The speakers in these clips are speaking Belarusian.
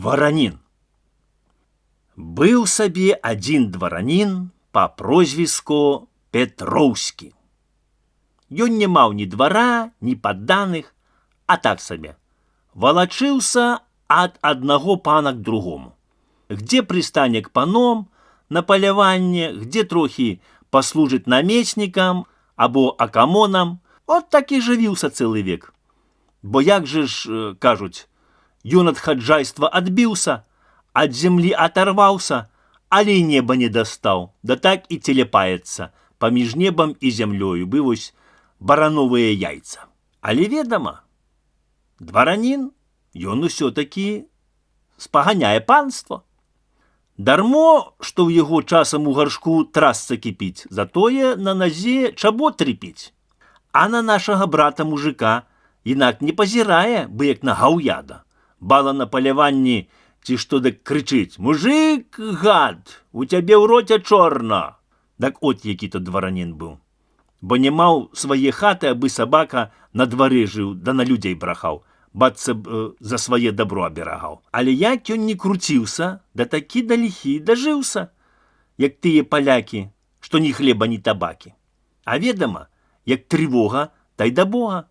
Дваранін. Быў сабе адзін дваранін па прозвіску Петроўскі. Ён не маў ні двара, ні падданых, а так сабе. Валачыўся ад аднаго пана к другому. Где прыстане к паном, на паляванне, где трохі паслужыць намеснікам або акамонам, от так і жывіўся цэлы век. Бо як же ж, кажуць, ён ад хаджайства адбіўся, ад землі аторваўся, але і неба не дастаў, да так і целепаецца паміж небам і зямлёю, бы вось барановыя яйца. Але ведама, дваранін, ён усё-такі спаганяе панство. Дармо, што ў яго часам у гаршку трасца кіпіць, затое на назе чабот тріпіць. А на нашага брата-мужика інак не пазірае, бы як на гаўяда. Бала на паляванні ці што дык крычыць: «Мужик, гад, у цябе ў роце чорна!» Так от які-то дваранін быў. Бо не маў свае хаты, абы сабака на двары жыў, да на людзей брахаў, бацца за свае дабро аберагаў. Але як ён не круціўся, да такі да ліхі дажыўся, як тыя палякі, што ні хлеба, ні табакі. А ведама, як трывога, тай да Бога.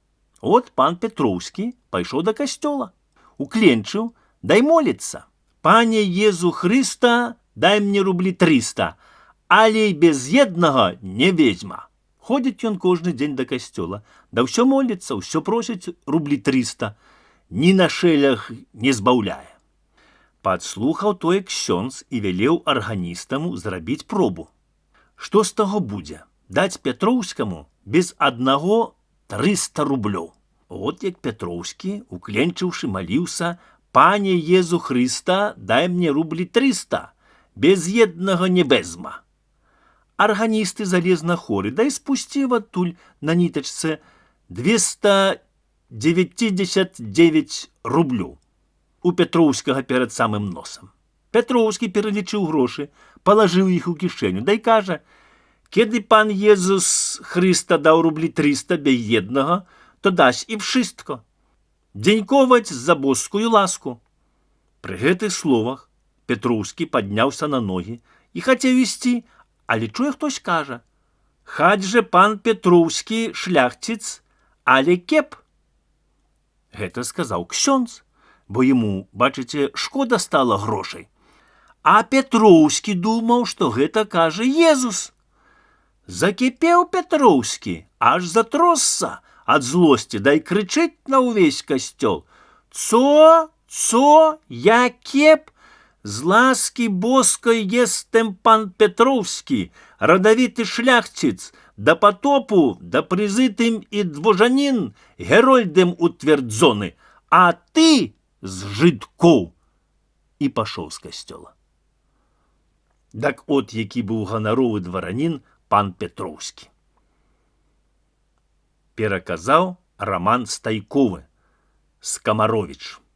От пан Петроўскі пайшоў да касцёла, укленчыў, дай моліцца: «Пане Езу Хрыста, дай мне рублі 300, але без еднага не везьма». Ходзіць ён кожны дзень да касцёла, да ўсё моліцца, ўсё просіць рублі 300, ні на шэлях не збаўляе. Падслухаў тое ксёндз і велеў арганістаму зрабіць пробу. Што з таго будзе? Даць Петроўскаму без аднаго 300 рублёў. От як Петроўскі, укленчыўшы, маліўся: «Пане Езу Хрыста, дай мне рублі 300, без еднага не везма». Арганісты залез на хоры, да і спусціў адтуль на нітачцы 299 рублёў у Петроўскага перад самым носам. Петроўскі пералічыў грошы, палажыў іх у кішэню, да і кажа: «Кеды пан Езус Хрыста даў рублі 300 без еднага, то дась і вшыстко. Дзеньковаць за боскую ласку». Пры гэтых словах Петроўскі падняўся на ногі і хацеў ісці, але чуе, хтось кажа: «Хадź же пан Петроўскі шляхціц, але кеп». Гэта сказаў ксёндз, бо яму, бачыце, шкода стала грошай. А Петроўскі думаў, што гэта кажа Езус. Закіпеў Петроўскі, аж затросся ад злосці, дай крычыць на ўвесь касцёл: «Цо, я кеп? З ласки боской естем пан Петроўскі, радавіты шляхціц, да потопу, да прызытым і двожанін, герольдем утвердзоны, а ты з жыдкоў!» І пашоў з касцёла. Так от які быў ганаровы дваранін пан Петроўскі. Пераказаў Роман Стайковы, Скамаровіч.